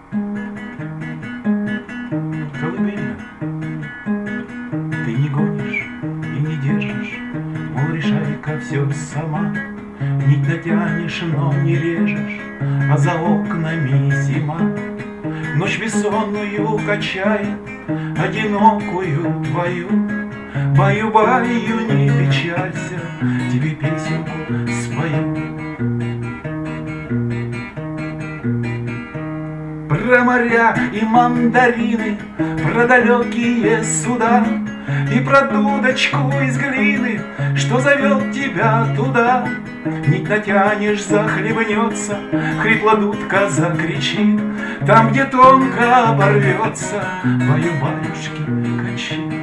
Колыбельная, ты не гонишь и не держишь, мол, решай-ка все сама. Нить натянешь, но не режешь, а за окнами зима. Ночь бессонную качает, одинокую твою. Баю-баю, не печалься, тебе песенку спою. Про моря и мандарины, про далекие суда и про дудочку из глины, что зовет тебя туда. Нить натянешь, захлебнется, хрипло дудка закричит, там, где тонко оборвется, баю-баюшки, качи.